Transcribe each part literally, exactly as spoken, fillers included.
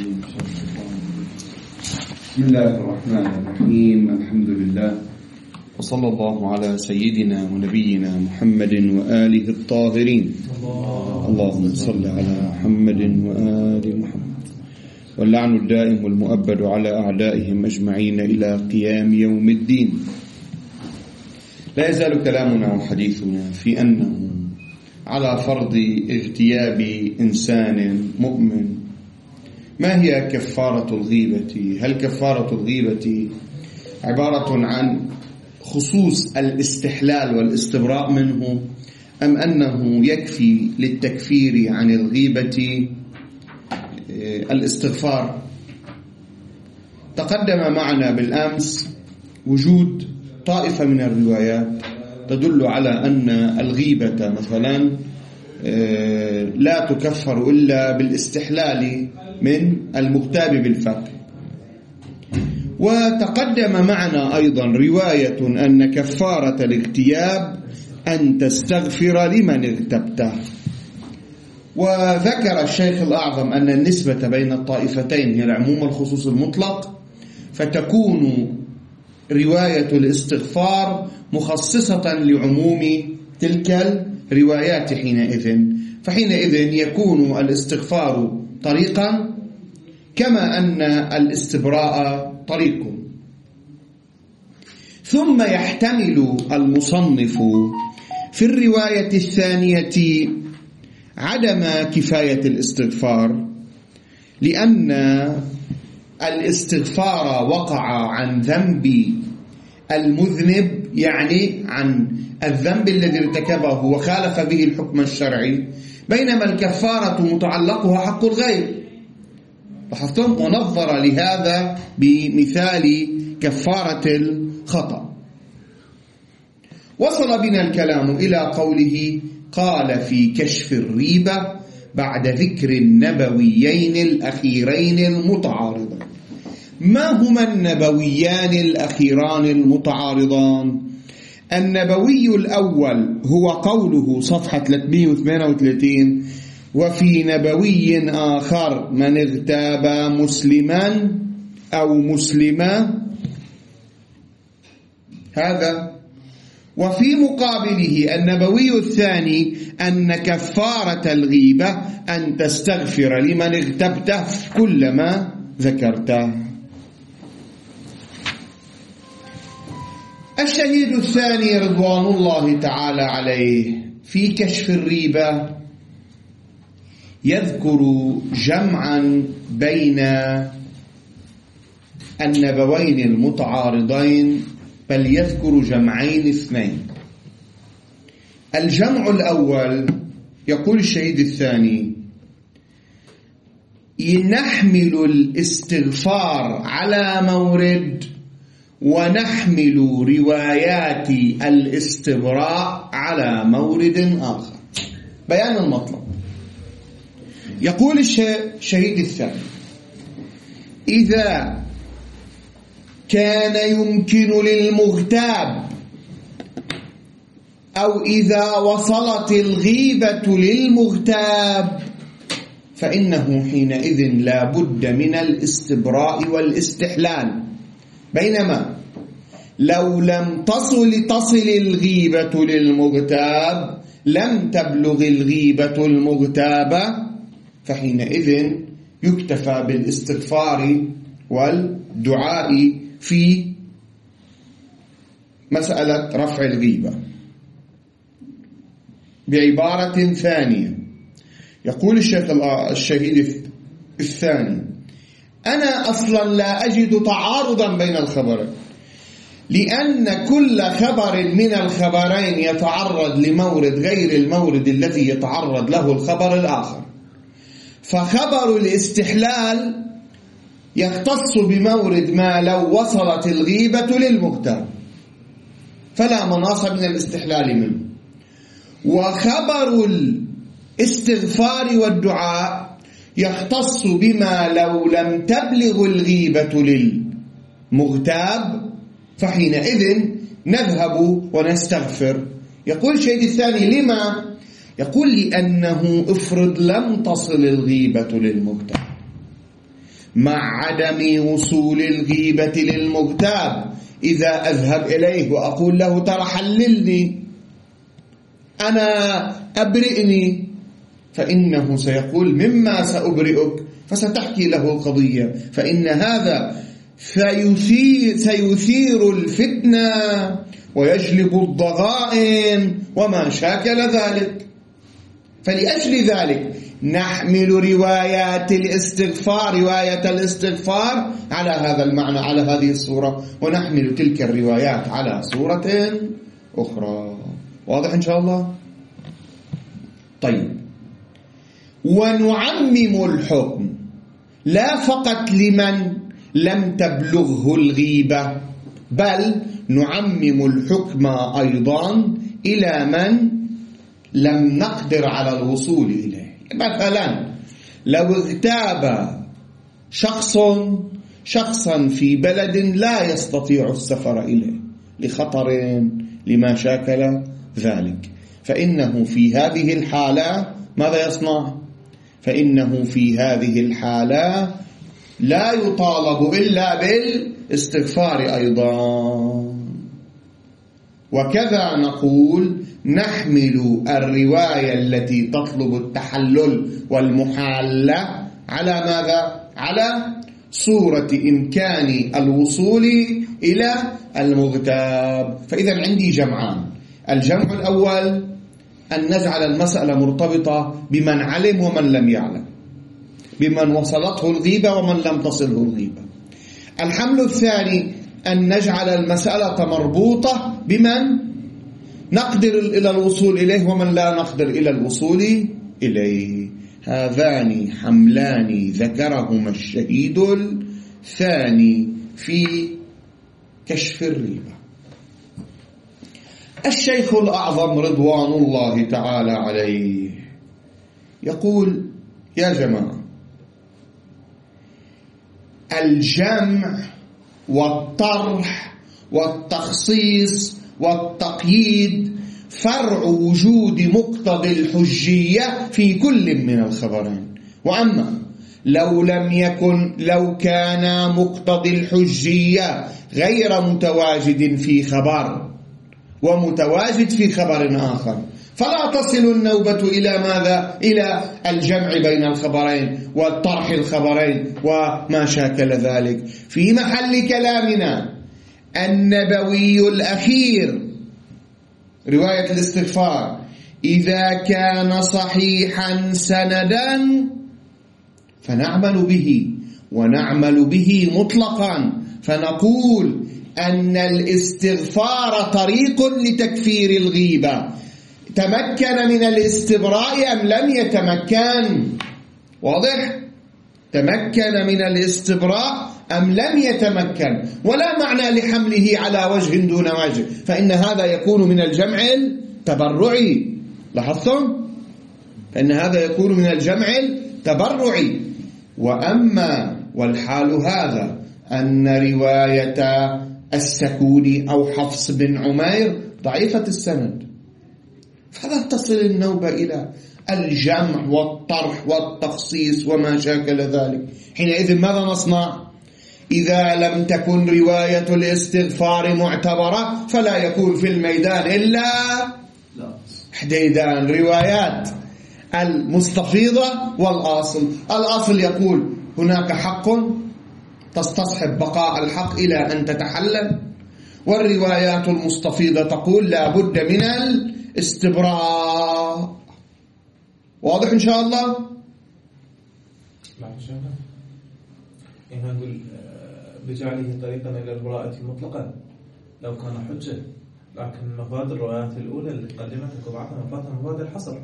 بسم الله الرحمن الرحيم. الحمد لله وصلى الله على سيدنا ونبينا محمد وآله الطاهرين. اللهم صل على محمد وآل محمد، واللعن الدائم والمؤبد على أعدائهم أجمعين إلى قيام يوم الدين. لا يزال كلامنا وحديثنا في أنه على فرض اغتياب إنسان مؤمن ما هي كفارة الغيبة؟ هل كفارة الغيبة عبارة عن خصوص الاستحلال والاستبراء منه، أم أنه يكفي للتكفير عن الغيبة الاستغفار؟ تقدم معنا بالأمس وجود طائفة من الروايات تدل على أن الغيبة مثلا لا تكفر إلا بالاستحلال من المغتاب بالفقر. وتقدم معنا أيضا رواية أن كفارة الاغتياب أن تستغفر لمن اغتبته. وذكر الشيخ الأعظم أن النسبة بين الطائفتين هي العموم والخصوص المطلق، فتكون رواية الاستغفار مخصصة لعموم تلك الروايات حينئذ، فحينئذ يكون الاستغفار طريقا كما أن الاستبراء طريق. ثم يحتمل المصنف في الرواية الثانية عدم كفاية الاستغفار، لأن الاستغفار وقع عن ذنب المذنب، يعني عن الذنب الذي ارتكبه وخالف به الحكم الشرعي، بينما الكفارة متعلقها حق الغير. لاحظتم؟ ونظر لهذا بمثال كفارة الخطأ. وصل بنا الكلام إلى قوله: قال في كشف الريبة بعد ذكر النبويين الأخيرين المتعارضان. ما هما النبويان الأخيران المتعارضان؟ النبوي الأول هو قوله صفحة ثلاثمئة وثمانية وثلاثين: وفي نبوي آخر من اغتاب مسلما أو مسلمة، هذا. وفي مقابله النبوي الثاني أن كفارة الغيبة أن تستغفر لمن اغتبته كلما ذكرته. الشهيد الثاني رضوان الله تعالى عليه في كشف الريبة يذكر جمعا بين النبوين المتعارضين، بل يذكر جمعين اثنين. الجمع الأول يقول الشهيد الثاني: نحمل الاستغفار على مورد ونحمل روايات الاستبراء على مورد آخر. بيان المطلب. يقول الشهيد الثاني: إذا كان يمكن للمغتاب أو إذا وصلت الغيبة للمغتاب فإنه حينئذ لا بد من الاستبراء والاستحلال، بينما لو لم تصل تصل الغيبة للمغتاب لم تبلغ الغيبة المغتابة، فحينئذ يكتفى بالاستغفار والدعاء في مسألة رفع الغيبة. بعبارة ثانية يقول الشيخ الشهيد الثاني: أنا أصلا لا أجد تعارضا بين الخبرين، لأن كل خبر من الخبرين يتعرض لمورد غير المورد الذي يتعرض له الخبر الآخر. فخبر الاستحلال يختص بمورد ما لو وصلت الغيبة للمغتاب فلا مناص من الاستحلال منه، وخبر الاستغفار والدعاء يختص بما لو لم تبلغ الغيبة للمغتاب فحينئذ نذهب ونستغفر. يقول الشيء الثاني: لما؟ يقول: لأنه افرض لم تصل الغيبة للمغتاب مع عدم وصول الغيبة للمغتاب. إذا أذهب إليه وأقول له ترى حللني، أنا أبرئني، فإنه سيقول مما سأبرئك، فستحكي له القضية، فإن هذا سيثير, سيثير الفتنة ويجلب الضغائن وما شاكل ذلك. فلأجل ذلك نحمل روايات الاستغفار رواية الاستغفار على هذا المعنى، على هذه الصورة، ونحمل تلك الروايات على صورة أخرى. واضح إن شاء الله؟ طيب، ونعمم الحكم لا فقط لمن لم تبلغه الغيبة، بل نعمم الحكم أيضا إلى من لم نقدر على الوصول إليه. مثلا لو اغتاب شخص شخصا في بلد لا يستطيع السفر إليه لخطر لما شاكل ذلك، فإنه في هذه الحالة ماذا يصنع؟ فإنه في هذه الحالة لا يطالب إلا بالاستغفار أيضا. وكذا نقول نحمل الرواية التي تطلب التحلل والمحالة على ماذا؟ على صورة إمكان الوصول إلى المغتاب. فإذا عندي جمعان: الجمع الأول أن نجعل المسألة مرتبطة بمن علم ومن لم يعلم، بمن وصلته الغيبة ومن لم تصله الغيبة. الحمل الثاني أن نجعل المسألة مربوطة بمن نقدر إلى الوصول إليه ومن لا نقدر إلى الوصول إليه. هذان حملان ذكرهما الشهيد الثاني في كشف الريبة. الشيخ الأعظم رضوان الله تعالى عليه يقول: يا جماعة، الجمع والطرح والتخصيص والتقييد فرع وجود مقتضى الحجية في كل من الخبرين. وأما لو لم يكن لو كان مقتضى الحجية غير متواجد في خبر ومتواجد في خبر آخر، فلا تصل النوبة إلى ماذا؟ إلى الجمع بين الخبرين والطرح الخبرين وما شاكل ذلك. في محل كلامنا النبوي الأخير رواية الاستغفار إذا كان صحيحا سندا فنعمل به، ونعمل به مطلقا، فنقول أن الاستغفار طريق لتكفير الغيبة. تمكن من الاستبراء أم لم يتمكن؟ واضح؟ تمكن من الاستبراء أم لم يتمكن؟ ولا معنى لحمله على وجه دون وجه، فإن هذا يكون من الجمع التبرعي. لاحظتم؟ فإن هذا يكون من الجمع التبرعي. وأما والحال هذا أن رواية السكوني أو حفص بن عمير ضعيفة السند، فلا تصل النوبة إلى الجمع والطرح والتخصيص وما شاكل ذلك. حينئذ ماذا نصنع؟ إذا لم تكن رواية الاستغفار معتبرة فلا يكون في الميدان إلا حديدان: روايات المستفيضة والأصل. الأصل يقول هناك حق تستصحب بقاء الحق إلى أن تتحلل، والروايات المستفيضة تقول لا بد من الاستبراء. واضح إن شاء الله؟ نعم إن شاء الله. إن نقول بجعله طريقا إلى البراءة مطلقا لو كان حجة، لكن مفاد الروايات الأولى اللي قدمتها وضعتها مفادها مفاد الحصر،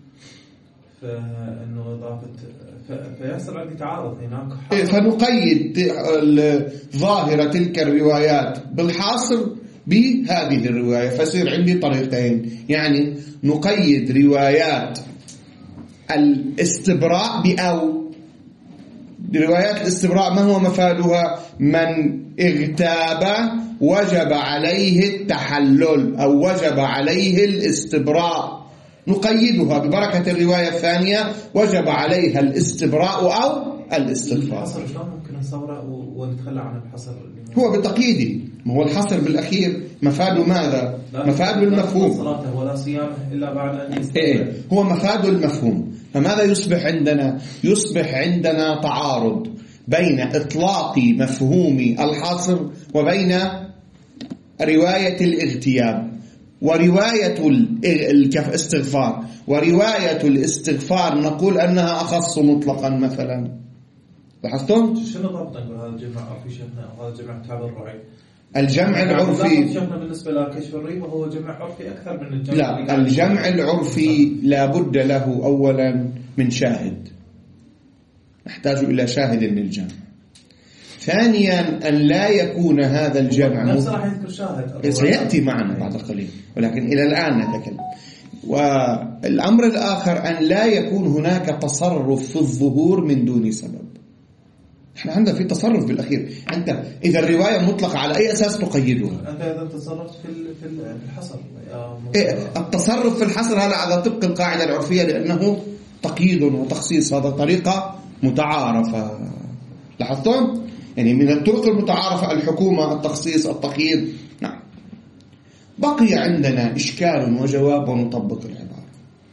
فإنه إضافة فيصير عندي تعارض هناك. فنقيد ظاهرة تلك الروايات بالحاصر بهذه الرواية، فيصير عندي طريقين، يعني نقيد روايات الاستبراء بأو. روايات الاستبراء ما هو مفادها؟ من اغتاب وجب عليه التحلل أو وجب عليه الاستبراء، نقيدها ببركة الرواية الثانية وجب عليها الاستبراء أو الاستغفار. الحصر شلون ممكن نصوره ونتخلى عن الحصر؟ هو بتقييده، ما هو الحصر بالأخير مفاده ماذا؟ مفاده المفهوم. صلاته ولا صيامه إلا بعد أن يستغفر. إيه هو مفاده المفهوم. فماذا يصبح عندنا؟ يصبح عندنا تعارض بين إطلاق مفهوم الحصر وبين رواية الاغتياب ورواية الاستغفار. ورواية الاستغفار نقول أنها أخص مطلقا مثلا. لاحظتم؟ شنو ضبط نقول هذا الجمع عرفي شيخنا أو هذا الجمع تبرعي؟ الجمع العرفي شيخنا بالنسبة لكشف الريبة هو جمع عرفي أكثر من الجمع. لا، الجمع العرفي لا بد له أولا من شاهد، نحتاج إلى شاهد للجمع. ثانيا أن لا يكون هذا الجمع نفسه راح يذكر شاهد سيأتي معنا بعد قليل، ولكن إلى الآن نتكلم. والأمر الآخر أن لا يكون هناك تصرف في الظهور من دون سبب. احنا عندنا في تصرف بالأخير. أنت إذا الرواية مطلقة على أي أساس تقيدها؟ أنت إذا تصرفت في في الحصر إيه التصرف في الحصر هذا على طبق القاعدة العرفية، لأنه تقييد وتخصيص، هذا طريقة متعارفة. لاحظتم؟ يعني من الطرق المتعارفة الحكومة، التخصيص، التقييد. نعم. بقي عندنا إشكال وجواب ونطبق العبارة.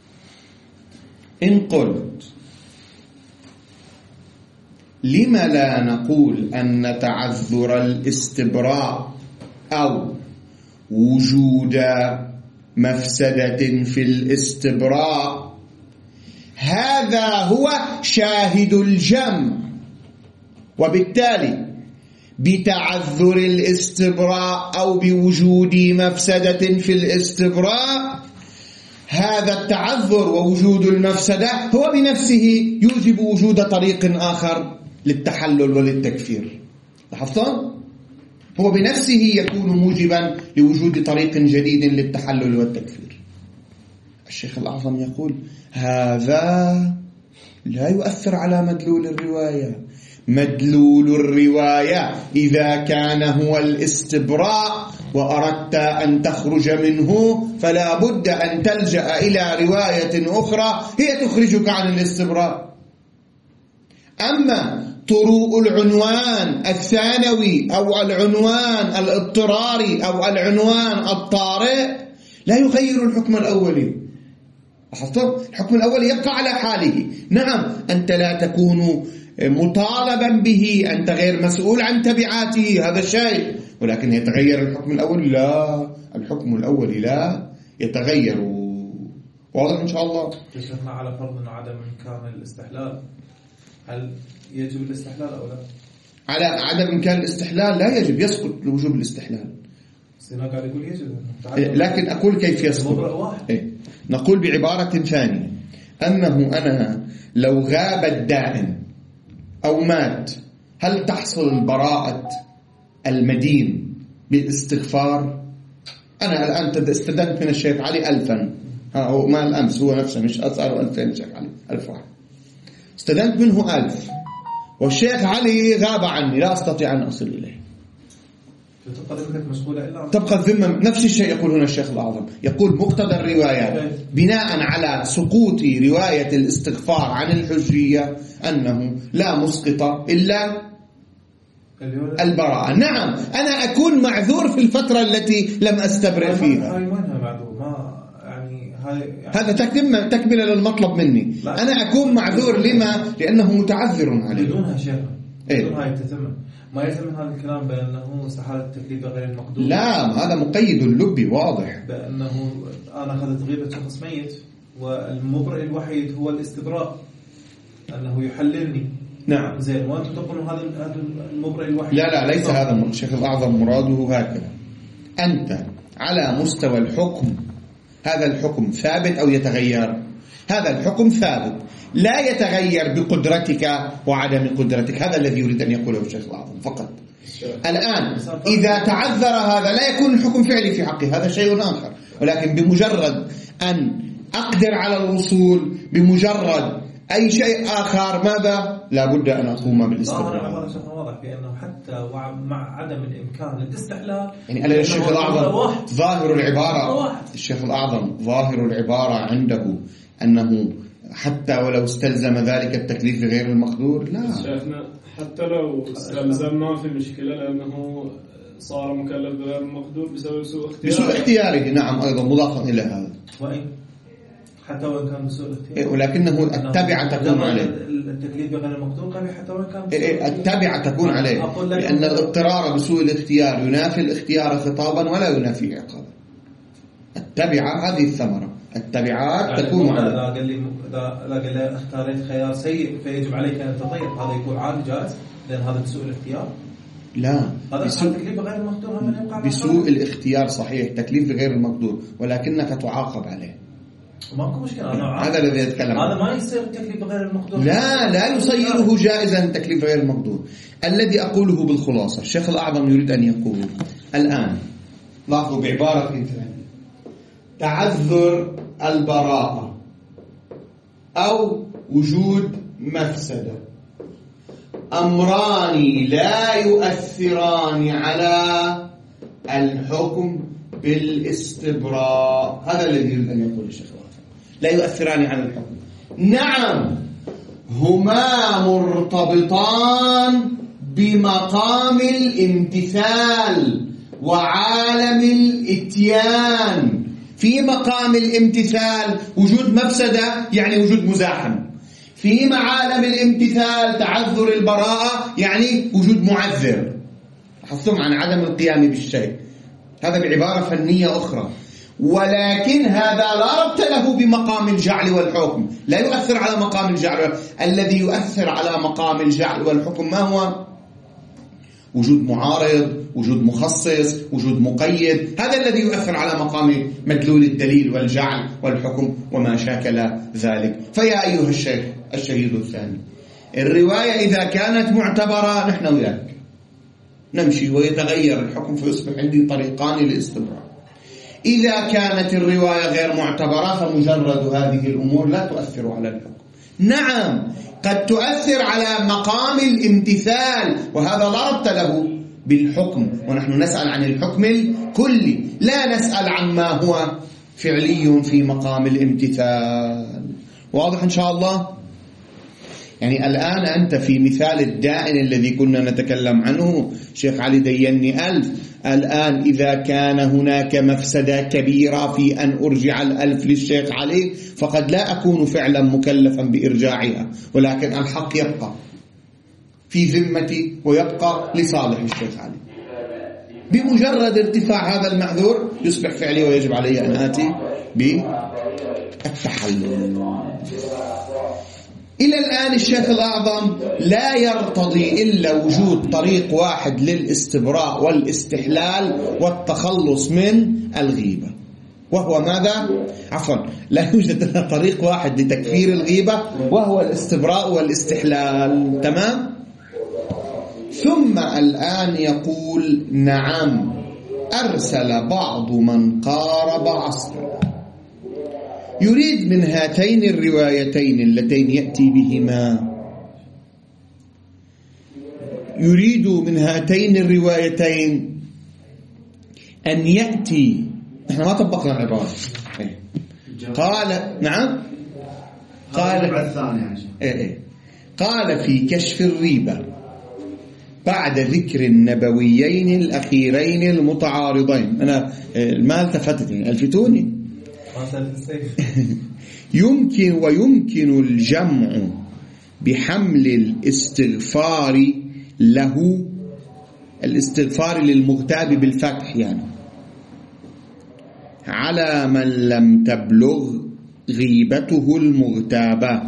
إن قلت لم لا نقول أن تعذر الاستبراء أو وجود مفسدة في الاستبراء هذا هو شاهد الجمع، وبالتالي بتعذر الاستبراء أو بوجود مفسدة في الاستبراء هذا التعذر ووجود المفسدة هو بنفسه يوجب وجود طريق آخر للتحلل وللتكفير. لاحظتم؟ هو بنفسه يكون موجبا لوجود طريق جديد للتحلل والتكفير. الشيخ الأعظم يقول هذا لا يؤثر على مدلول الرواية. مدلول الرواية إذا كان هو الاستبراء وأردت أن تخرج منه فلا بد أن تلجأ إلى رواية أخرى هي تخرجك عن الاستبراء. أما طروء العنوان الثانوي أو العنوان الاضطراري أو العنوان الطارئ لا يغير الحكم الأولي. الحكم الأولي يبقى على حاله. نعم أنت لا تكون مطالبا به، أنت غير مسؤول عن تبعاته، هذا الشيء، ولكن يتغير الحكم الأولي؟ لا، الحكم الأولي لا يتغير. واضح إن شاء الله؟ شيخنا على فرض أنه عدم إمكان الاستحلال، هل يجب الاستحلال أو لا؟ على عدم إمكان الاستحلال لا يجب، يسقط لوجوب الاستحلال. سينا قاعد يقول يجب، لكن أقول كيف يسقط. إيه؟ نقول بعبارة ثانية أنه أنا لو غاب الدائن أو مات هل تحصل البراءة المدين بالاستغفار؟ أنا الآن استدنت من الشيخ علي ألفا، هو ما الأمس هو نفسه مش أسأله ألفين الشيخ علي ألف واحد، استدنت منه ألف والشيخ علي غاب عني لا أستطيع أن أصل إليه، تبقى الذمة. نفس الشيء يقول هنا الشيخ الأعظم، يقول مقتضى الروايات بناء على سقوط رواية الاستغفار عن الحجية أنه لا مسقط إلا البراءة. نعم أنا أكون معذور في الفترة التي لم أستبرئ فيها، هذا تكمل تكمل للمطلب مني. أنا أكون معذور لما؟ لأنه متعذر عليه. بدونها شيخ بدونها يتتم ما يلزم من هذا الكلام بأنه استحالة التكليف غير المقدور. لا هذا مقيد اللبي واضح، بأنه أنا أخذت غيبة شخص ميت والمبرئ الوحيد هو الاستبراء أنه يحللني. نعم زين، وأنتم تقولون هذا هذا المبرئ الوحيد. لا لا ليس هذا الشيخ الأعظم مراده هكذا. أنت على مستوى الحكم هذا الحكم ثابت أو يتغير؟ هذا الحكم ثابت لا يتغير بقدرتك وعدم قدرتك، هذا الذي يريد أن يقوله الشيخ الأعظم فقط. الآن إذا تعذر هذا لا يكون الحكم فعلي في حقه، هذا شيء آخر، ولكن بمجرد أن أقدر على الوصول بمجرد أي شيء آخر ماذا؟ لا بد أن أقوم بالاستقرار. واضح بأنه حتى مع عدم الإمكان الاستحلال يعني أنا الشيخ الأعظم ظاهر العبارة الشيخ الأعظم ظاهر العبارة عنده أنه حتى ولو استلزم ذلك التكليف غير المقدور؟ لا شيخنا حتى لو استلزم ما في مشكلة، لأنه صار مكلف بغير المقدور بسبب سوء اختياره. بسوء اختياره، نعم، أيضا مضافا إلى هذا. وإن حتى وإن كان بسوء اختياره، ولكنه التبعة تكون عليه. التكليف بغير المقدور قبيح حتى وإن كان التبعة تكون عليه، لأن الاضطرار بسوء الاختيار ينافي الاختيار خطابا ولا ينافي عقابا. التبعة هذه الثمرة، التبعات يعني تكون عليه. لا قال لي لا قال لي اختاريت خيار سيء فيجب عليك أن تطير، هذا يكون عادي جائز لأن هذا بسوء الاختيار. لا، هذا تكليف غير المقدور من يقع بسوء الاختيار صحيح، تكليف غير المقدور، ولكنك تعاقب عليه. ماكو مشكلة، أنا هذا الذي يتكلم. هذا ما يصير تكليف غير المقدور. لا لا يصيره جائزا تكليف غير المقدور. الذي أقوله بالخلاصة، الشيخ الأعظم يريد أن يقول الآن، لاحظوا بعبارة تعذر البراءة أو وجود مفسدة أمران لا يؤثران على الحكم بالاستبراء. هذا الذي يريد أن يقول الشيخ الأعظم، لا يؤثران على الحكم. نعم، هما مرتبطان بمقام الامتثال وعالم الاتيان. في مقام الامتثال وجود مفسدة يعني وجود مزاحم، في معالم الامتثال تعذر البراءة يعني وجود معذر، حثم عن عدم القيام بالشيء. هذا بعبارة فنية أخرى، ولكن هذا لا ربط له بمقام الجعل والحكم، لا يؤثر على مقام الجعل. الذي يؤثر على مقام الجعل والحكم ما هو؟ وجود معارض، وجود مخصص، وجود مقيد. هذا الذي يؤثر على مقام مدلول الدليل والجعل والحكم وما شاكل ذلك. فيا أيها الشيخ الشهيد الثاني، الرواية إذا كانت معتبرة نحن وياك نمشي ويتغير الحكم فيصبح عندي طريقان للاستبراء. إذا كانت الرواية غير معتبرة فمجرد هذه الأمور لا تؤثر على الحكم. نعم، قد تؤثر على مقام الامتثال، وهذا لا ربط له بالحكم، ونحن نسأل عن الحكم الكلي لا نسأل عما هو فعلي في مقام الامتثال. واضح إن شاء الله؟ يعني الآن أنت في مثال الدائن الذي كنا نتكلم عنه، شيخ علي ديني ألف. الآن إذا كان هناك مفسدة كبيرة في أن أرجع الألف للشيخ علي فقد لا أكون فعلا مكلفا بإرجاعها، ولكن الحق يبقى في ذمتي ويبقى لصالح الشيخ علي. بمجرد ارتفاع هذا المعذور يصبح فعلي ويجب علي أن آتي بالتحلل. إلى الآن الشيخ الأعظم لا يرتضي إلا وجود طريق واحد للاستبراء والاستحلال والتخلص من الغيبة، وهو ماذا؟ عفوا، لا يوجد إلا طريق واحد لتكفير الغيبة وهو الاستبراء والاستحلال. تمام؟ ثم الآن يقول نعم، أرسل بعض من قارب عصره، يريد من هاتين الروايتين اللتين يأتي بهما، يريد من هاتين الروايتين أن يأتي. نحن ما طبقنا العبارة. قال نعم، قال إيه إيه قال في كشف الريبة بعد ذكر النبويين الأخيرين المتعارضين. أنا ما التفتتني، الفتوني. يمكن ويمكن الجمع بحمل الاستغفار له، الاستغفار للمغتاب بالفتح يعني، على من لم تبلغ غيبته المغتابة،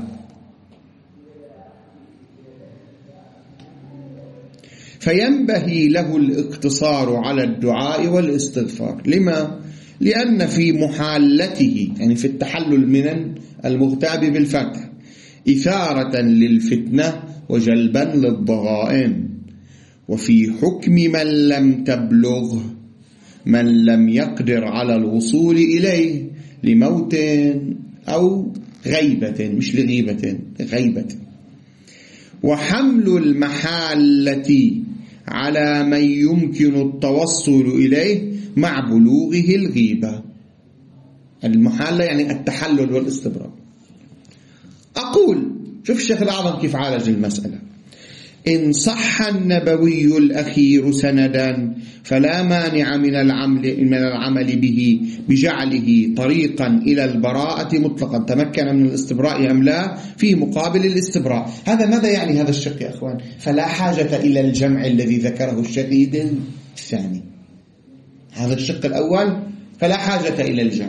فينبغي له الاقتصار على الدعاء والاستغفار. لما؟ لأن في محالته يعني في التحلل من المغتاب بالفتح إثارة للفتنة وجلبا للضغائن، وفي حكم من لم تبلغ من لم يقدر على الوصول إليه لموت أو غيبة، مش لغيبة، غيبة. وحمل المحالة على من يمكن التوصل إليه مع بلوغه الغيبة. المحالة يعني التحلل والاستبراء. أقول شوف الشيخ الأعظم كيف عالج المسألة: إن صح النبوي الأخير سندا فلا مانع من العمل, من العمل به بجعله طريقا إلى البراءة مطلقا، تمكن من الاستبراء أم لا في مقابل الاستبراء. هذا ماذا يعني هذا الشق يا أخوان؟ فلا حاجة إلى الجمع الذي ذكره الشهيد الثاني. هذا الشق الأول فلا حاجة إلى الجمع،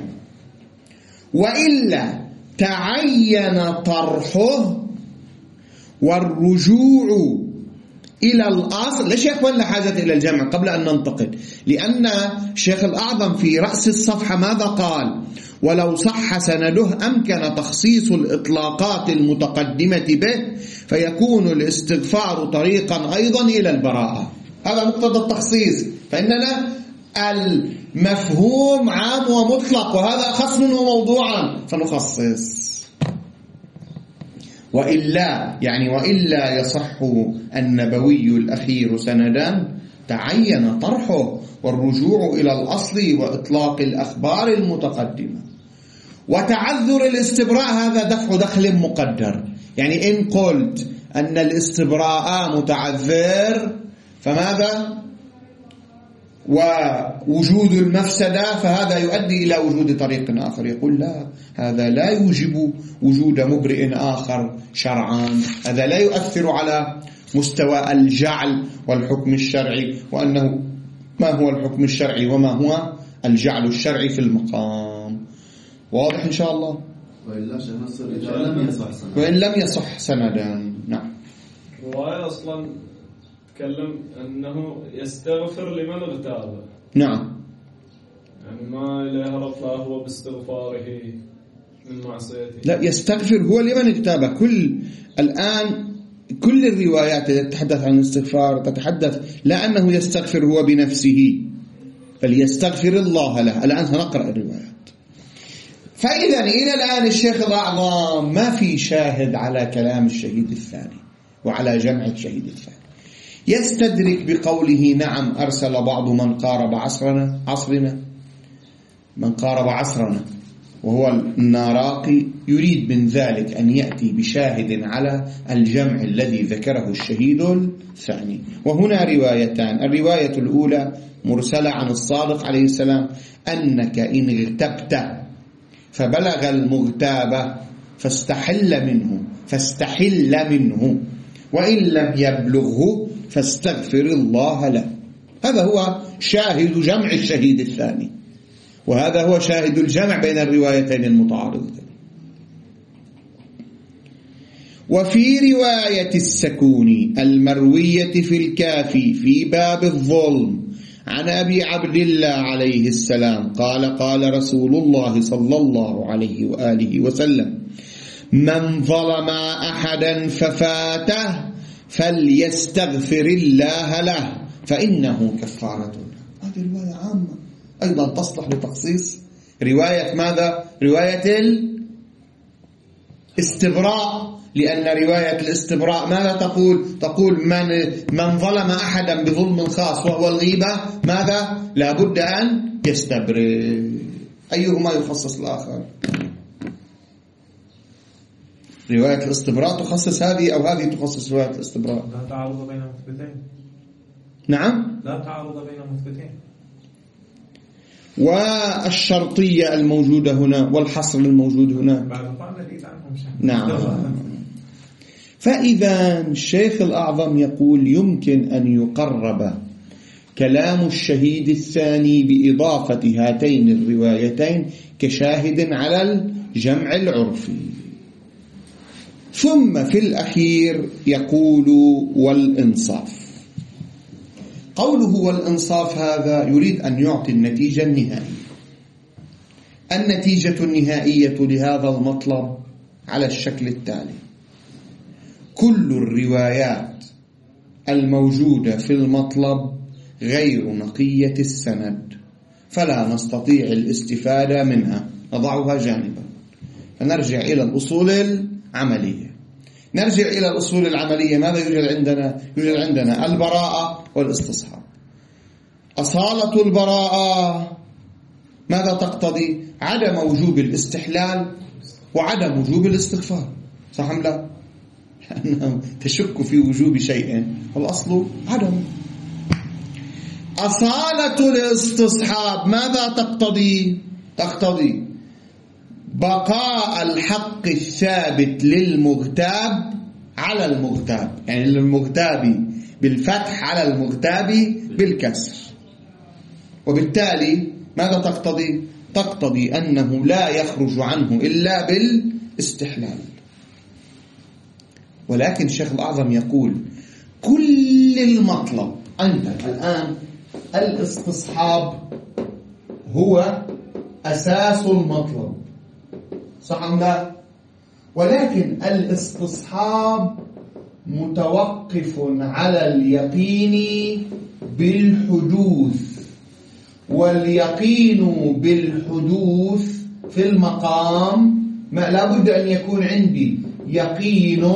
وإلا تعين طرحه والرجوع إلى الأصل. ليش يا أخوان لا حاجة إلى الجمع؟ قبل أن ننتقد، لأن الشيخ الأعظم في رأس الصفحة ماذا قال؟ ولو صح سنده أمكن تخصيص الإطلاقات المتقدمة به فيكون الاستغفار طريقا أيضا إلى البراءة. هذا مقتضى التخصيص، فإننا المفهوم عام ومطلق وهذا أخص منه موضوعا فنخصص. وإلا يعني وإلا يصح النبوي الأخير سندا تعين طرحه والرجوع إلى الأصل وإطلاق الأخبار المتقدمة. وتعذر الاستبراء هذا دفع دخل مقدر، يعني إن قلت أن الاستبراء متعذر فماذا؟ ووجود المفسدة فهذا يؤدي إلى وجود طريق آخر. يقول لا، هذا لا يوجب وجود مبرئ آخر شرعان، هذا لا يؤثر على مستوى الجعل والحكم الشرعي، وأنه ما هو الحكم الشرعي وما هو الجعل الشرعي في المقام. واضح إن شاء الله؟ وإلا شنصر إذا لم يصح سندا، وإن لم يصح سندا. نعم. رواية أصلا تكلم أنه يستغفر لمن اغتاب. نعم. يعني ما له رفع هو باستغفاره من معصيته. لا، يستغفر هو لمن اغتاب. كل الآن كل الروايات التي تتحدث عن الاستغفار تتحدث لا أنه يستغفر هو بنفسه، فليستغفر الله له. الآن سنقرأ الروايات. فإذا إلى الآن الشيخ الأعظم ما في شاهد على كلام الشهيد الثاني وعلى جمع الشهيد الثاني. يستدرك بقوله نعم أرسل بعض من قارب عصرنا عصرنا من قارب عصرنا وهو الناراقي، يريد من ذلك أن يأتي بشاهد على الجمع الذي ذكره الشهيد الثاني. وهنا روايتان: الرواية الأولى مرسلة عن الصادق عليه السلام أنك إن اغتبت فبلغ المغتاب فاستحل منه فاستحل منه وإن لم يبلغه فاستغفر الله له. هذا هو شاهد جمع الشهيد الثاني، وهذا هو شاهد الجمع بين الروايتين المتعارضتين. وفي رواية السكوني المروية في الكافي في باب الظلم عن أبي عبد الله عليه السلام قال قال رسول الله صلى الله عليه وآله وسلم: من ظلم أحدا ففاته فليستغفر الله له فإنه كفارة له. هذه رواية عامة أيضا تصلح لتخصيص رواية ماذا؟ رواية الاستبراء، لأن رواية الاستبراء ماذا تقول؟ تقول من من ظلم أحدا بظلم خاص وهو الغيبة ماذا؟ لابد أن يستبرئ. أيهما يخصص الآخر؟ رواية الاستبراء تخصص هذه أو هذه تخصص رواية الاستبراء؟ لا تعارض بين مثبتين. نعم، لا تعارض بين مثبتين. والشرطية الموجودة هنا والحصر الموجود هنا بعد طعن نريد عنهم شيء. نعم. فإذا الشيخ الأعظم يقول يمكن أن يقرب كلام الشهيد الثاني بإضافة هاتين الروايتين كشاهد على الجمع العرفي. ثم في الأخير يقول والإنصاف. قوله والإنصاف هذا يريد أن يعطي النتيجة النهائية. النتيجة النهائية لهذا المطلب على الشكل التالي: كل الروايات الموجودة في المطلب غير نقية السند، فلا نستطيع الاستفادة منها، نضعها جانبا، فنرجع إلى الأصول العملية. نرجع إلى الأصول العملية. ماذا يوجد عندنا؟ يوجد عندنا البراءة والاستصحاب. أصالة البراءة ماذا تقتضي؟ عدم وجوب الاستحلال وعدم وجوب الاستغفار، صح أم لا؟ لأنه تشك في وجوب شيء والأصل عدم. أصالة الاستصحاب ماذا تقتضي؟ تقتضي بقاء الحق الثابت للمغتاب على المغتاب، يعني للمغتاب بالفتح على المغتاب بالكسر. وبالتالي ماذا تقتضي؟ تقتضي أنه لا يخرج عنه إلا بالاستحلال. ولكن الشيخ الأعظم يقول كل المطلب أنت الآن الاستصحاب هو أساس المطلب، صح أم لا؟ ولكن الاستصحاب متوقف على اليقين بالحدوث، واليقين بالحدوث في المقام ما لابد أن يكون عندي يقين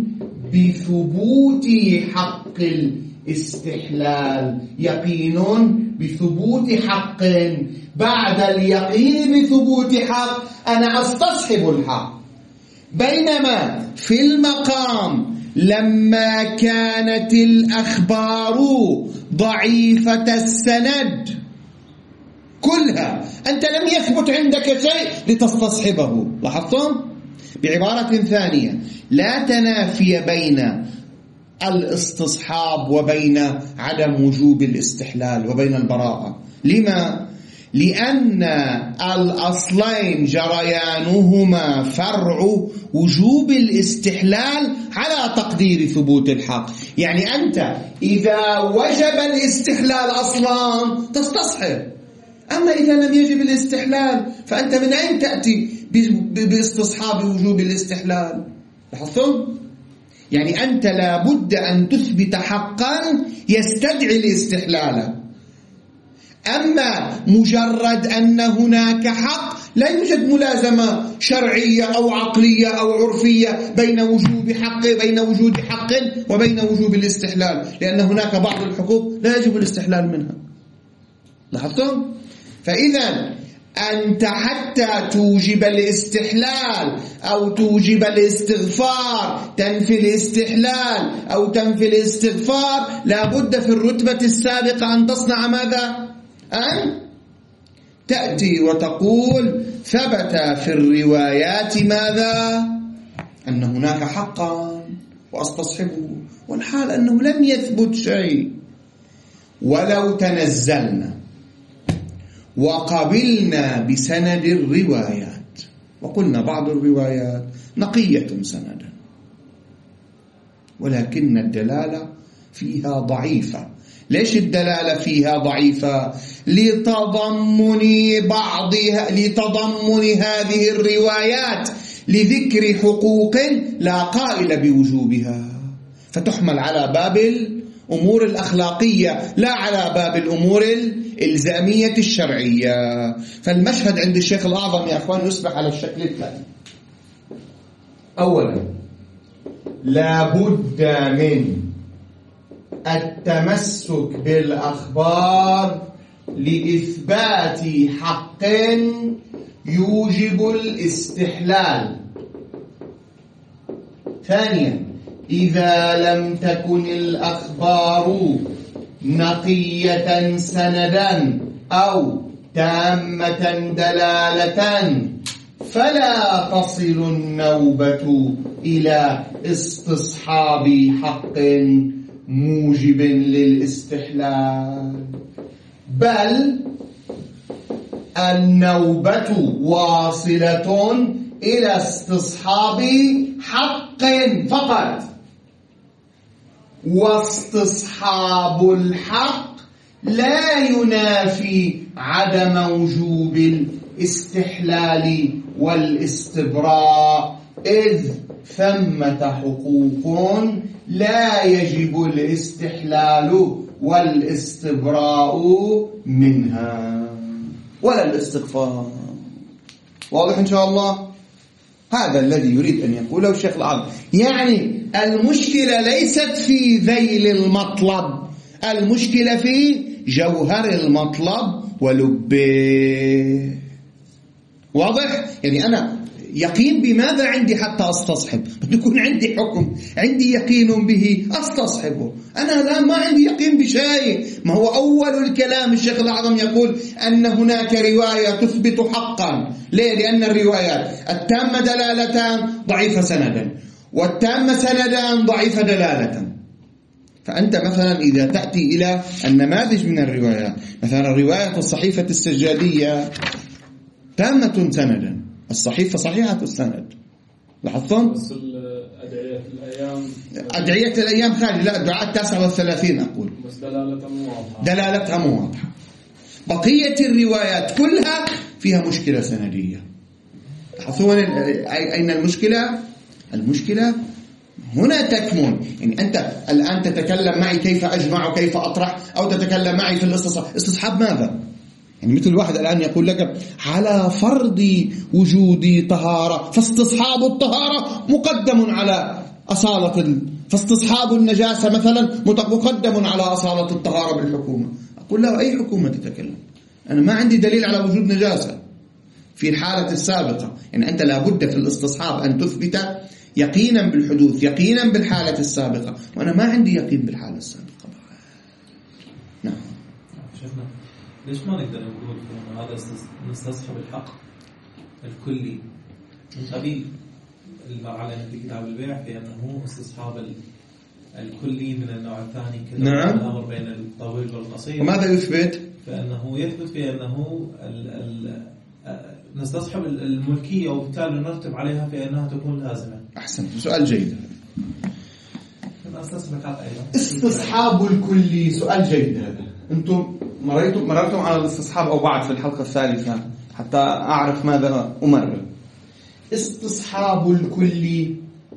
بثبوت حق الاستحلال، يقين بثبوت حق. بعد اليقين بثبوت حق أنا أستصحب الحق. بينما في المقام لما كانت الأخبار ضعيفة السند كلها أنت لم يثبت عندك شيء لتستصحبه. لاحظتم؟ بعبارة ثانية لا تنافي بين الاستصحاب وبين عدم وجوب الاستحلال وبين البراءة. لما؟ لأن الأصلين جريانهما فرع وجوب الاستحلال على تقدير ثبوت الحق. يعني أنت إذا وجب الاستحلال أصلا تستصحب، أما إذا لم يجب الاستحلال فأنت من أين تأتي باستصحاب وجوب الاستحلال؟ لاحظتم؟ يعني أنت لابد أن تثبت حقا يستدعي الاستحلال. أما مجرد أن هناك حق لا يوجد ملازمة شرعية أو عقلية أو عرفية بين وجوب حق بين وجود حق وبين وجوب الاستحلال، لأن هناك بعض الحقوق لا يجب الاستحلال منها. لاحظتم؟ فإذا أنت حتى توجب الاستحلال أو توجب الاستغفار، تنفي الاستحلال أو تنفي الاستغفار، لابد في الرتبة السابقة أن تصنع ماذا؟ أن تأتي وتقول ثبت في الروايات ماذا؟ أن هناك حقا وأستصحبه، والحال أنه لم يثبت شيء. ولو تنزلنا وقبلنا بسند الروايات وقلنا بعض الروايات نقية سندا ولكن الدلالة فيها ضعيفة. ليش الدلالة فيها ضعيفة؟ لتضمن بعضها لتضمن هذه الروايات لذكر حقوق لا قائل بوجوبها، فتحمل على باب الأمور الأخلاقية لا على باب الأمور الإلزامية الشرعية. فالمشهد عند الشيخ الأعظم يا أخوان يصبح على الشكل التالي: أولا لا بد من التمسك بالأخبار لإثبات حق يوجب الاستحلال. ثانيا إذا لم تكن الأخبار نقية سندا أو تامة دلالة فلا تصل النوبة إلى استصحاب حق موجب للاستحلال، بل النوبة واصلة إلى استصحاب حق فقط. واستصحاب الحق لا ينافي عدم وجوب الاستحلال والاستبراء، إذ ثمة حقوق لا يجب الاستحلال والاستبراء منها ولا الاستغفار. واضح إن شاء الله؟ هذا الذي يريد أن يقوله الشيخ الأعظم. يعني المشكلة ليست في ذيل المطلب، المشكلة في جوهر المطلب ولبه. واضح؟ يعني أنا يقين بماذا عندي حتى أستصحب؟ بده يكون عندي حكم، عندي يقين به أستصحبه. أنا الآن ما عندي يقين بشيء. ما هو أول الكلام الشيخ الأعظم يقول أن هناك رواية تثبت حقا. ليه؟ لأن الروايات التامة دلالتان ضعيفة سندا، والتامة سندان ضعيفة دلالة. فأنت مثلا إذا تأتي إلى النماذج من الروايات، مثلا الرواية الصحيفة السجادية تامة سندا، الصحيفة صحيحة السند. لاحظتم؟ بس أدعية الأيام أدعية الأيام خارج، لا الدعاء التاسع والثلاثين أقول، بس دلالتها مو واضحة. دلالتها مو واضحة. بقية الروايات كلها فيها مشكلة سندية. لاحظون أين المشكلة؟ المشكلة هنا تكمن. يعني أنت الآن تتكلم معي كيف أجمع وكيف أطرح، أو تتكلم معي في الاستصحاب. استصحاب ماذا؟ يعني مثل واحد الآن يقول لك على فرض وجود طهارة فاستصحاب الطهارة مقدم على أصالة ال... فاستصحاب النجاسة مثلا مقدم على أصالة الطهارة بالحكومة. أقول له أي حكومة تتكلم؟ أنا ما عندي دليل على وجود نجاسة في الحالة السابقة. يعني أنت لابد في الاستصحاب أن تثبت يقينا بالحدوث، يقينا بالحالة السابقة، وأنا ما عندي يقين بالحالة السابقة. نعم. شفنا ليش ما نقدر نقول أن هذا نستصحب الحق الكلي من قبيل المرعى في كتاب البيع في أنه استصحاب الكلي من النوع الثاني كذا. نعم. الأمر بين الطويل والقصير. وماذا يثبت؟ فأنه يثبت في أنه ال ال نستصحب الملكية وبالتالي نرتب عليها في أنها تكون لازمة. أحسن، سؤال جيد. أيضا استصحاب الكلي سؤال جيد هذا. أنتم مريتم مررتم على الاستصحاب أو بعد في الحلقة الثالثة حتى أعرف ماذا أمرر. استصحاب الكلي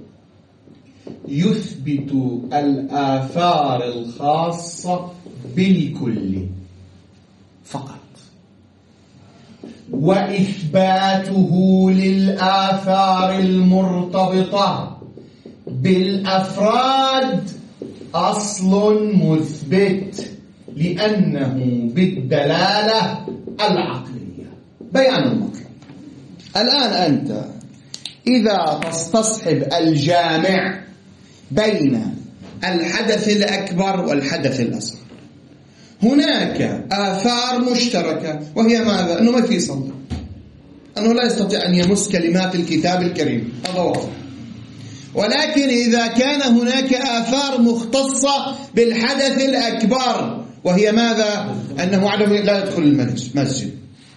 يثبت الآثار الخاصة بالكل فقط، وإثباته للآثار المرتبطة بالأفراد أصل مثبت لأنه بالدلالة العقلية. بيان المطلب. الآن أنت إذا تستصحب الجامع بين الحدث الأكبر والحدث الأصغر، هناك آثار مشتركة، وهي ماذا؟ أنه ما في صلاة، أنه لا يستطيع أن يمس كلمات الكتاب الكريم، هذا واضح. ولكن إذا كان هناك آثار مختصة بالحدث الأكبر، وهي ماذا؟ أنه عدم لا يدخل المسجد،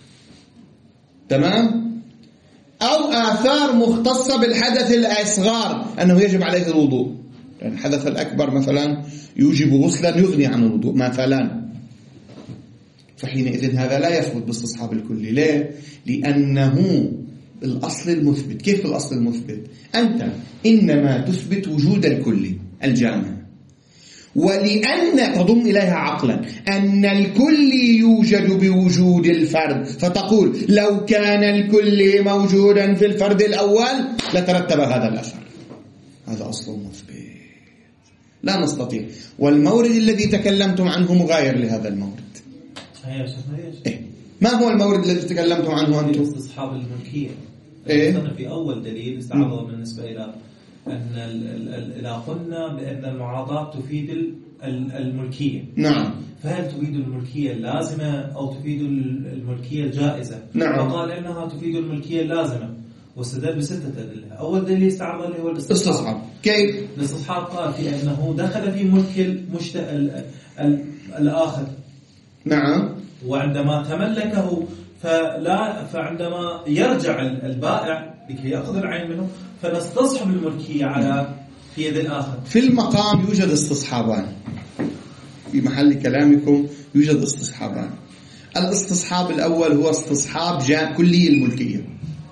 تمام؟ أو آثار مختصة بالحدث الأصغر، أنه يجب عليه الوضوء، لأن الحدث الأكبر مثلا يوجب غسلا يغني عن الوضوء مثلا، فحينئذ هذا لا يثبت باستصحاب الكلي. ليه؟ لأنه الأصل المثبت. كيف الأصل المثبت؟ أنت إنما تثبت وجود الكلي الجامع، ولأن تضم إليها عقلا أن الكلي يوجد بوجود الفرد، فتقول لو كان الكلي موجودا في الفرد الأول لترتب هذا الأثر. هذا أصل مثبت لا نستطيع. والمورد الذي تكلمتم عنه مغاير لهذا المورد. إيه؟ ما هو المورد الذي تكلمتم عنه أنتم؟ استصحاب الملكية. إيه؟ في أول دليل استعرض بالنسبة إلى أن إذا قلنا بأن المعاضات تفيد الملكية، نعم، فهل تفيد الملكية اللازمة أو تفيد الملكية الجائزة؟ نعم. فقال إنها تفيد الملكية اللازمة، واستدل بستة أدلة. أول دليل استعرض اللي هو الاستصحاب. كيف؟ الاستصحاب قال في أنه دخل في ملك المشت... ال... ال... الآخر، نعم، وعندما تملكه فلا فعندما يرجع البائع لكي يأخذ العين منه فنستصحب الملكية على في يد الآخر. في المقام يوجد استصحابان، في محل كلامكم يوجد استصحابان. الاستصحاب الأول هو استصحاب جاء كلي الملكية،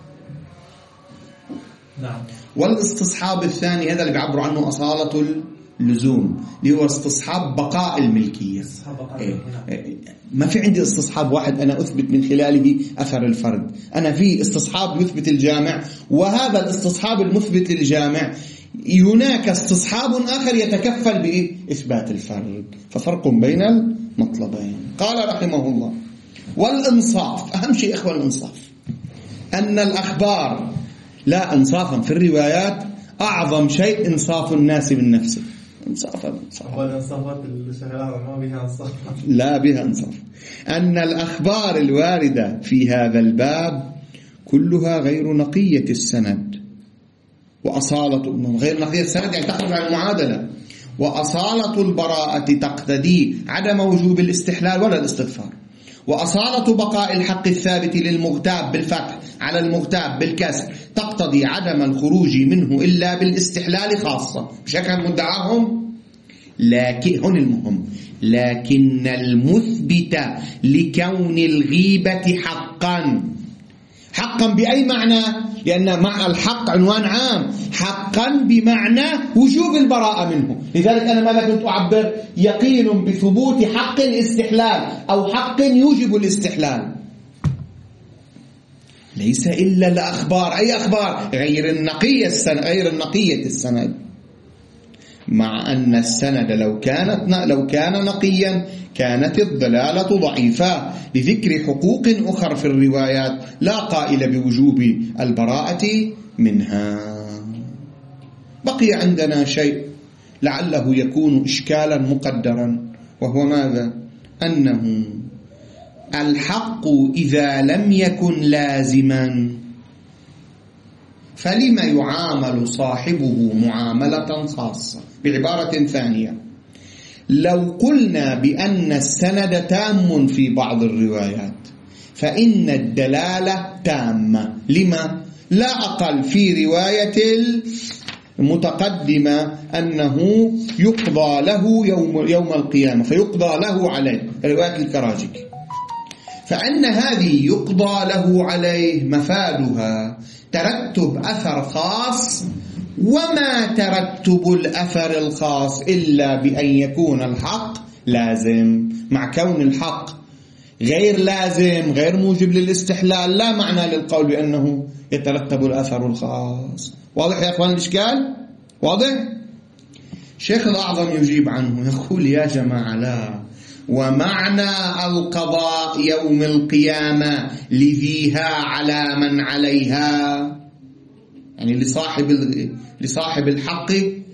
نعم. والاستصحاب الثاني هذا اللي بيعبروا عنه أصالة اللزوم، اللي هو استصحاب بقاء الملكية. إيه. إيه. ما في عندي استصحاب واحد أنا أثبت من خلاله أثر الفرد، أنا في استصحاب يثبت الجامع، وهذا الاستصحاب المثبت للجامع هناك استصحاب آخر يتكفل بإثبات الفرد، ففرق بين المطلبين. قال رحمه الله: والإنصاف، أهم شيء إخوة الإنصاف، أن الأخبار لا إنصافا في الروايات أعظم شيء إنصاف الناس من نفسه. إنصافا إنصافات الشهرات ما بها إنصاف، لا بها إنصاف. أن الأخبار الواردة في هذا الباب كلها غير نقية السند وأصالة، غير نقية السند يعني تخرج عن المعادلة. وأصالة البراءة تقتضي عدم وجوب الاستحلال ولا الاستغفار، وأصالة بقاء الحق الثابت للمغتاب بالفتح على المغتاب بالكسر تقتضي عدم الخروج منه إلا بالاستحلال خاصة بشكل مدعاهم. لكن هنا المهم، لكن المثبت لكون الغيبة حقا، حقا بأي معنى؟ لأن مع الحق عنوان عام، حقا بمعنى وجوب البراءة منه. لذلك أنا ماذا كنت أعبر؟ يقين بثبوت حق الاستحلال أو حق يوجب الاستحلال، ليس إلا الأخبار. أي أخبار؟ غير النقية السند، غير النقية السند. مع أن السند لو كانت لو كان نقيا كانت الضلالة ضعيفة لذكر حقوق أخرى في الروايات لا قائل بوجوب البراءة منها. بقي عندنا شيء لعله يكون إشكالا مقدرا، وهو ماذا؟ أنه الحق إذا لم يكن لازما فلما يعامل صاحبه معاملة خاصة؟ بعبارة ثانية، لو قلنا بأن السند تام في بعض الروايات فإن الدلالة تامة. لما؟ لا أقل في رواية المتقدمة أنه يقضى له يوم, يوم القيامة فيقضى له عليه، رواية الكراجي، فأن هذه يقضى له عليه مفادها ترتب أثر خاص، وما ترتب الأثر الخاص إلا بأن يكون الحق لازم. مع كون الحق غير لازم غير موجب للاستحلال لا معنى للقول بأنه يترتب الأثر الخاص. واضح يا أخوان الإشكال؟ واضح؟ شيخ الأعظم يجيب عنه يقول يا جماعة لا، ومعنى القضاء يوم القيامة لذيها على من عليها، يعني لصاحب لصاحب الحق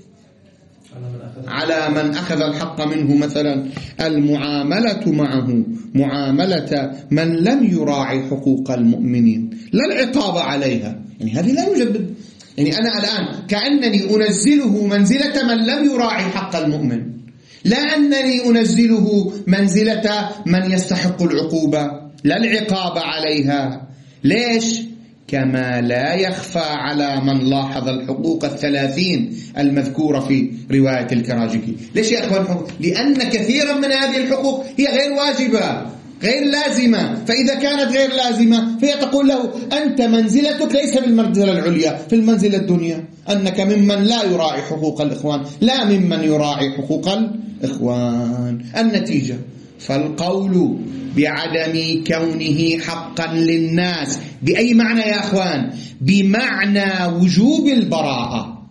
على من أخذ الحق منه، مثلا المعاملة معه معاملة من لم يراعي حقوق المؤمنين لا العقاب عليها. يعني هذه لا يوجد، يعني أنا الآن كأنني أنزله منزلة من لم يراعي حق المؤمن، لا أنني أنزله منزلة من يستحق العقوبة لا العقاب عليها. ليش؟ كما لا يخفى على من لاحظ الحقوق الثلاثين المذكورة في رواية الكراجي. ليش يا أخوان؟ لأن كثيرا من هذه الحقوق هي غير واجبة غير لازمة، فإذا كانت غير لازمة فهي تقول له أنت منزلتك ليس بالمنزلة العليا، في المنزلة الدنيا أنك ممن لا يراعي حقوق الإخوان لا ممن يراعي حقوق الإخوان. النتيجة فالقول بعدم كونه حقا للناس بأي معنى يا أخوان؟ بمعنى وجوب البراءة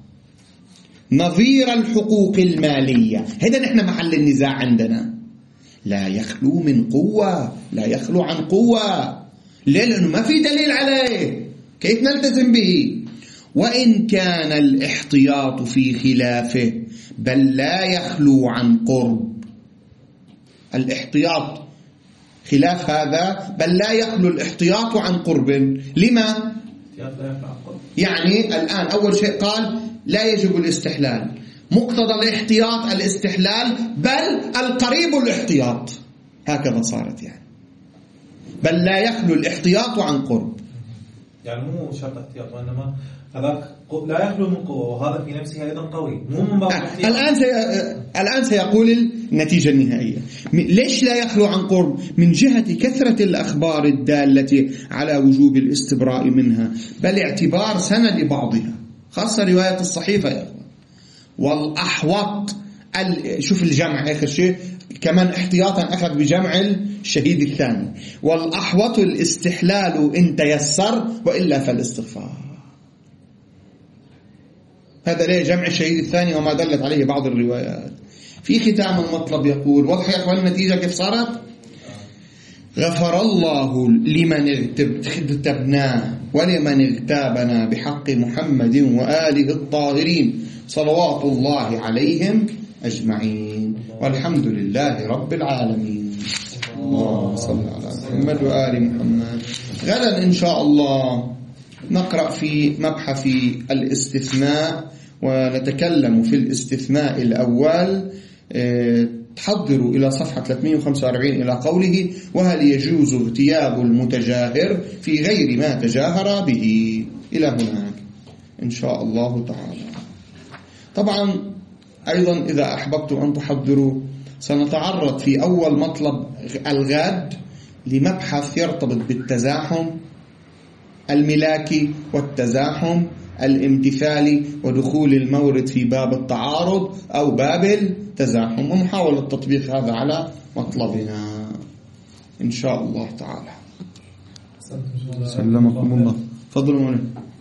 نظير الحقوق المالية. هذا نحن محل النزاع عندنا، لا يخلو من قوة، لا يخلو عن قوة. ليه؟ لأنه ما في دليل عليه، كيف نلتزم به؟ وإن كان الاحتياط في خلافه بل لا يخلو عن قرب. الاحتياط خلاف هذا بل لا يخلو الاحتياط عن قرب. لما؟ يعني الآن أول شيء قال لا يجب الاستحلال، مقتضى الاحتياط الاستحلال بل القريب الاحتياط، هكذا صارت يعني، بل لا يخلو الاحتياط عن قرب. يعني مو شرط احتياط وإنما هذاك لا يخلو من قوة، وهذا في نفسه أيضا قوي، مو من باب الاحتياط. الآن سي... الآن سيقول النتيجة النهائية. ليش لا يخلو عن قرب؟ من جهة كثرة الأخبار الدالة على وجوب الاستبراء منها، بل اعتبار سند بعضها، خاصة رواية الصحيفة يا أخوان. والأحوط ال... شوف الجمع آخر شيء كمان احتياطا أخذ بجمع الشهيد الثاني، والأحوط الاستحلال إن تيسر وإلا فالاستغفار. هذا ليه جمع الشهيد الثاني وما دلت عليه بعض الروايات. في ختام المطلب يقول واضح يا أخوان النتيجة كيف صارت؟ غفر الله لمن اغتبناه ولمن اغتابنا بحق محمد وآله الطاهرين صلوات الله عليهم أجمعين، والحمد لله رب العالمين. اللهم صل على محمد وآل محمد. غدا إن شاء الله نقرأ في مبحث الاستثناء، ونتكلم في الاستثناء الأول. تحضروا إلى صفحة ثلاثمئة وخمسة وأربعين إلى قوله: وهل يجوز اغتياب المتجاهر في غير ما تجاهر به، إلى هناك إن شاء الله تعالى. طبعا أيضا إذا أحببتم أن تحضروا سنتعرض في أول مطلب الغد لمبحث يرتبط بالتزاحم الملاكي والتزاحم الامتثالي ودخول المورد في باب التعارض أو باب التزاحم، ومحاولة تطبيق هذا على مطلبنا إن شاء الله تعالى. سلمكم الله. فضلوا منه.